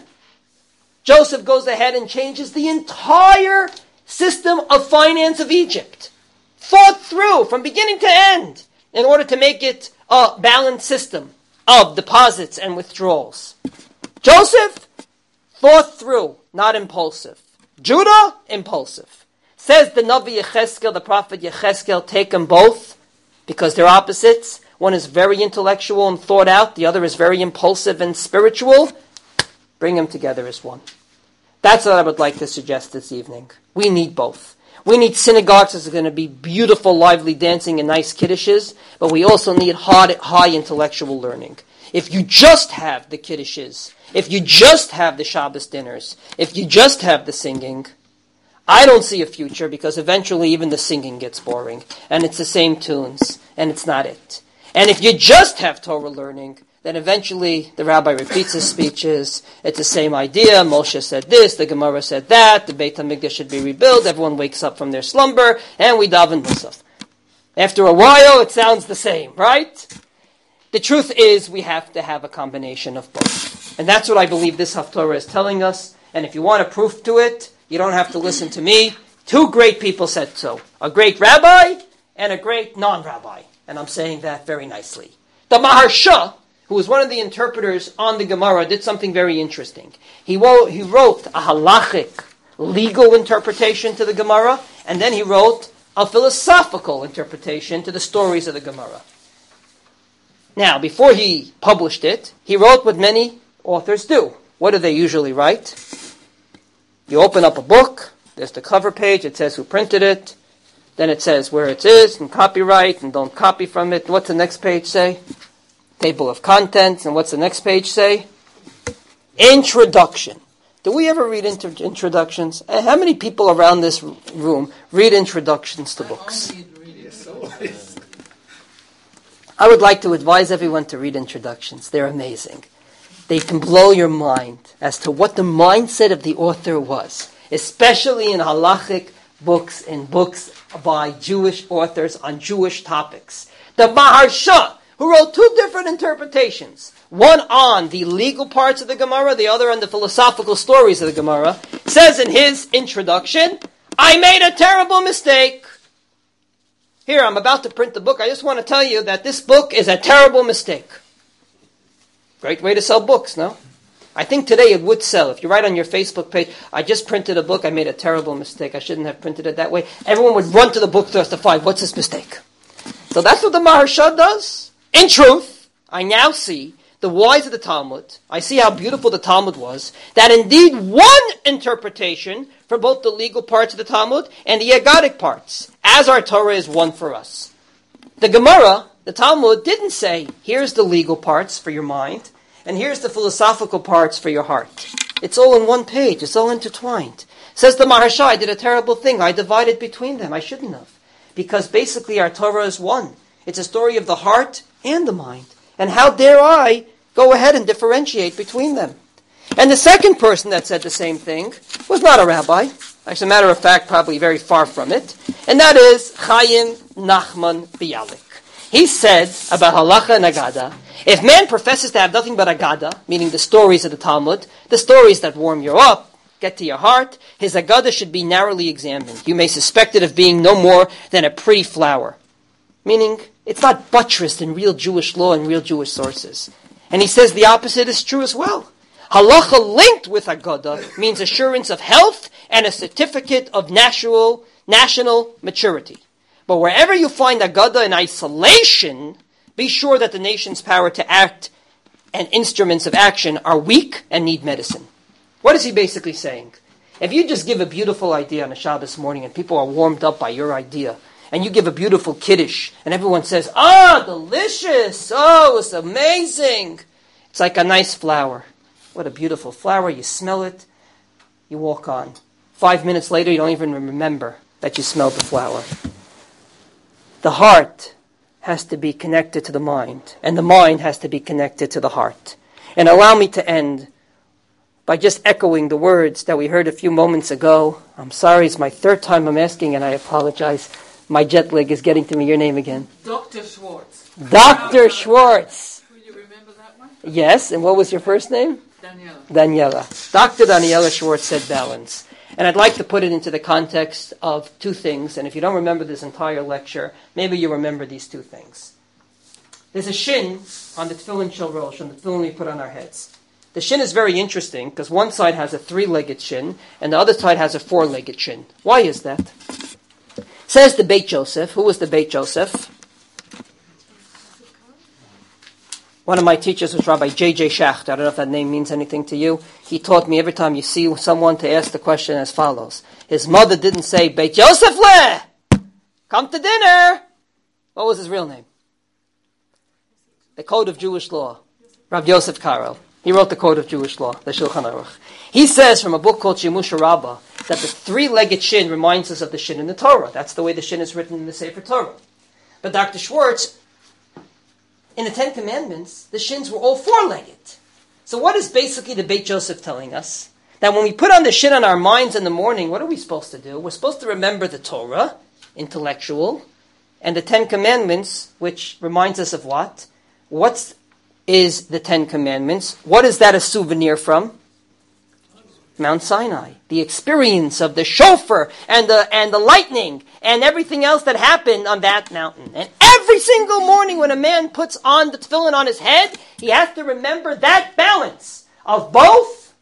Joseph goes ahead and changes the entire system of finance of Egypt. Thought through from beginning to end in order to make it a balanced system of deposits and withdrawals. Joseph, thought through, not impulsive. Judah, impulsive. Says the Navi Yecheskel, the prophet Yecheskel, take them both because they're opposites. One is very intellectual and thought out. The other is very impulsive and spiritual. Bring them together as one. That's what I would like to suggest this evening. We need both. We need synagogues that's going to be beautiful, lively dancing and nice kiddushes, but we also need high, high intellectual learning. If you just have the kiddushes, if you just have the Shabbos dinners, if you just have the singing, I don't see a future because eventually even the singing gets boring and it's the same tunes and it's not it. And if you just have Torah learning, then eventually the rabbi repeats his speeches. It's the same idea. Moshe said this, the Gemara said that, the Beit HaMikdash should be rebuilt, everyone wakes up from their slumber, and we daven Musaf. After a while, it sounds the same, right? The truth is we have to have a combination of both. And that's what I believe this Haftorah is telling us. And if you want a proof to it, you don't have to listen to me. Two great people said so. A great rabbi and a great non-rabbi. And I'm saying that very nicely. The Maharsha, who was one of the interpreters on the Gemara, did something very interesting. He wrote, he wrote a halachic, legal interpretation to the Gemara, and then he wrote a philosophical interpretation to the stories of the Gemara. Now, before he published it, he wrote what many authors do. What do they usually write? You open up a book, there's the cover page, it says who printed it, then it says where it is, and copyright, and don't copy from it. What's the next page say? Table of contents, and what's the next page say? Introduction. Do we ever read inter- introductions? Uh, how many people around this room read introductions to books? I would like to advise everyone to read introductions. They're amazing. They can blow your mind as to what the mindset of the author was, especially in halachic books and books by Jewish authors on Jewish topics. The Maharsha, who wrote two different interpretations, one on the legal parts of the Gemara, the other on the philosophical stories of the Gemara, says in his introduction, I made a terrible mistake. Here, I'm about to print the book. I just want to tell you that this book is a terrible mistake. Great way to sell books, no? I think today it would sell. If you write on your Facebook page, I just printed a book, I made a terrible mistake. I shouldn't have printed it that way. Everyone would run to the bookstore to find, what's this mistake? So that's what the Maharsha does. In truth, I now see the wise of the Talmud. I see how beautiful the Talmud was. That indeed one interpretation for both the legal parts of the Talmud and the Agadic parts, as our Torah is one for us. The Gemara, the Talmud, didn't say, here's the legal parts for your mind, and here's the philosophical parts for your heart. It's all in one page. It's all intertwined. Says the Maharsha, I did a terrible thing. I divided between them. I shouldn't have. Because basically our Torah is one. It's a story of the heart and the mind. And how dare I go ahead and differentiate between them? And the second person that said the same thing was not a rabbi. As a matter of fact, probably very far from it. And that is Chaim Nachman Bialik. He said about halacha and agada, if man professes to have nothing but agada, meaning the stories of the Talmud, the stories that warm you up, get to your heart, his agada should be narrowly examined. You may suspect it of being no more than a pretty flower. Meaning, it's not buttressed in real Jewish law and real Jewish sources. And he says the opposite is true as well. Halacha linked with agada means assurance of health and a certificate of national, national maturity. But wherever you find agada in isolation, be sure that the nation's power to act and instruments of action are weak and need medicine. What is he basically saying? If you just give a beautiful idea on a Shabbos morning and people are warmed up by your idea, and you give a beautiful kiddush, and everyone says, ah, delicious, oh, it's amazing. It's like a nice flower. What a beautiful flower. You smell it, you walk on. Five minutes later, you don't even remember that you smelled the flower. The heart has to be connected to the mind, and the mind has to be connected to the heart. And allow me to end by just echoing the words that we heard a few moments ago. I'm sorry, it's my third time I'm asking, and I apologize. My jet lag is getting to me. Your name again? Doctor Schwartz. Doctor Schwartz. Will you remember that one? Yes, and what was your first name? Daniela. Daniela. Doctor Daniela Schwartz said balance. And I'd like to put it into the context of two things. And if you don't remember this entire lecture, maybe you remember these two things. There's a shin on the tefillin shel rosh, on the tefillin we put on our heads. The shin is very interesting because one side has a three-legged shin and the other side has a four-legged shin. Why is that? Says the Beit Joseph. Who was the Beit Joseph? One of my teachers was Rabbi J J Schacht. I don't know if that name means anything to you. He taught me every time you see someone to ask the question as follows. His mother didn't say, Beit Yosef le, come to dinner. What was his real name? The Code of Jewish Law. Rav Yosef Karel. He wrote the Code of Jewish Law, the Shulchan Aruch. He says from a book called Shemush Rabbah that the three-legged shin reminds us of the shin in the Torah. That's the way the shin is written in the Sefer Torah. But Doctor Schwartz, in the Ten Commandments, the shins were all four-legged. So what is basically the Beit Joseph telling us? That when we put on the shin on our minds in the morning, what are we supposed to do? We're supposed to remember the Torah, intellectual, and the Ten Commandments, which reminds us of what? What is the Ten Commandments? What is that a souvenir from? Mount Sinai. The experience of the shofar and the and the lightning and everything else that happened on that mountain. And every single morning when a man puts on the tefillin on his head, he has to remember that balance of both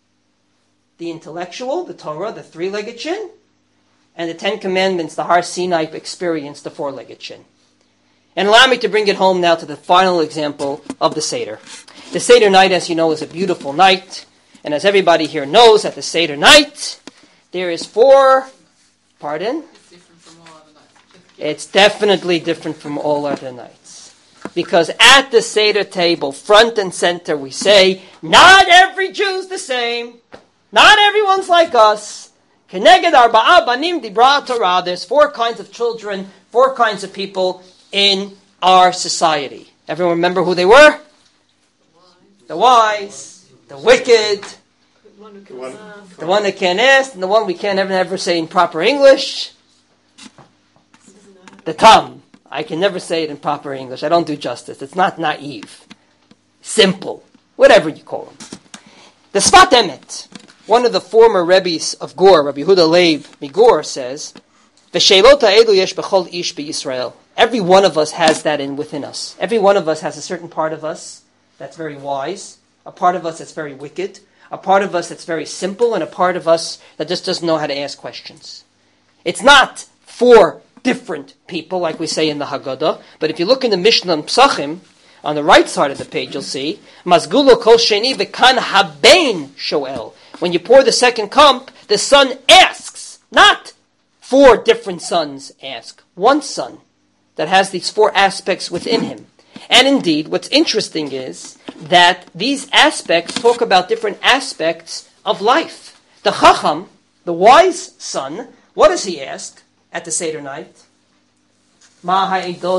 the intellectual, the Torah, the three-legged shin, and the Ten Commandments, the Har Sinai experience, the four-legged shin. And allow me to bring it home now to the final example of the Seder. The Seder night, as you know, is a beautiful night. And as everybody here knows, at the Seder night, there is four, pardon? It's different from all other nights. It's definitely different from all other nights. Because at the Seder table, front and center, we say, not every Jew's the same. Not everyone's like us. Keneged arba'a banim dibra Torah. There's four kinds of children, four kinds of people in our society. Everyone remember who they were? The wise, the wicked, The one who can The one- laugh. the one that can't ask, and the one we can't ever, ever say in proper English. Doesn't know. The Tam. I can never say it in proper English. I don't do justice. It's not naive. Simple. Whatever you call them. The Sfat Emet, one of the former Rebbes of Gur, Rabbi Yehuda Leib Migur, says, V'sheilot ha'elu yesh b'chol ish b'Yisrael. Every one of us has that in within us. Every one of us has a certain part of us that's very wise, a part of us that's very wicked, a part of us that's very simple, and a part of us that just doesn't know how to ask questions. It's not four different people, like we say in the Haggadah, but if you look in the Mishnah and Psachim, on the right side of the page you'll see, Mazgulo kol sheni v'kan habein shoel. When you pour the second cup, the son asks, not four different sons ask, one son that has these four aspects within him. And indeed, what's interesting is that these aspects talk about different aspects of life. The Chacham, the wise son, what does he ask at the Seder night? What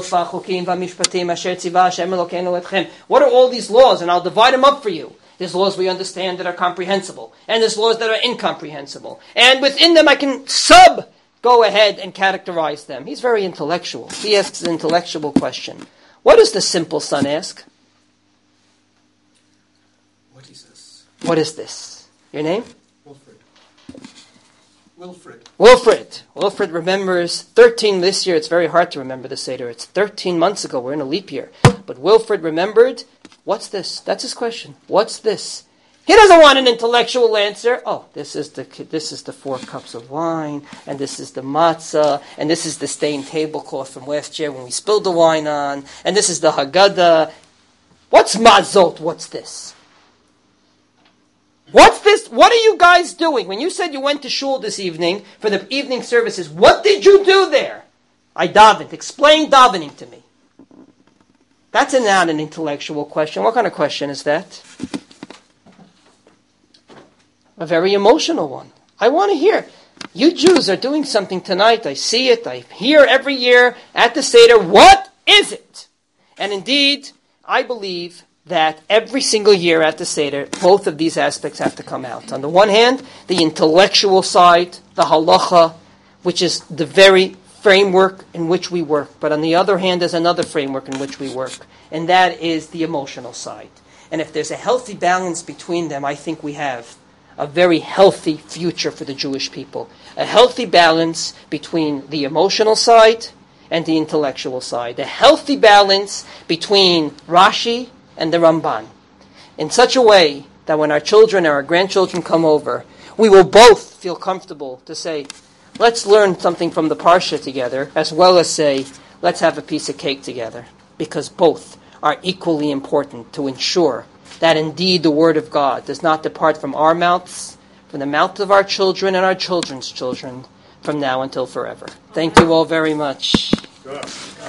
are all these laws? And I'll divide them up for you. There's laws we understand that are comprehensible. And there's laws that are incomprehensible. And within them I can sub go ahead and categorize them. He's very intellectual. He asks an intellectual question. What does the simple son ask? What is this? What is this? Your name? Wilfred. Wilfred. Wilfred. Wilfred remembers thirteen this year. It's very hard to remember the Seder. It's thirteen months ago. We're in a leap year. But Wilfred remembered, what's this? That's his question. What's this? He doesn't want an intellectual answer. Oh, this is the this is the four cups of wine, and this is the matzah, and this is the stained tablecloth from last year when we spilled the wine on, and this is the Haggadah. What's mazot? What's this? What's this? What are you guys doing? When you said you went to shul this evening for the evening services, what did you do there? I davened. Explain davening to me. That's not an intellectual question. What kind of question is that? A very emotional one. I want to hear. You Jews are doing something tonight. I see it. I hear every year at the Seder. What is it? And indeed, I believe that every single year at the Seder, both of these aspects have to come out. On the one hand, the intellectual side, the halacha, which is the very framework in which we work. But on the other hand, there's another framework in which we work. And that is the emotional side. And if there's a healthy balance between them, I think we have a very healthy future for the Jewish people. A healthy balance between the emotional side and the intellectual side. A healthy balance between Rashi and the Ramban. In such a way that when our children or our grandchildren come over, we will both feel comfortable to say, let's learn something from the Parsha together, as well as say, let's have a piece of cake together. Because both are equally important to ensure that indeed the Word of God does not depart from our mouths, from the mouths of our children and our children's children, from now until forever. Thank you all very much. Good.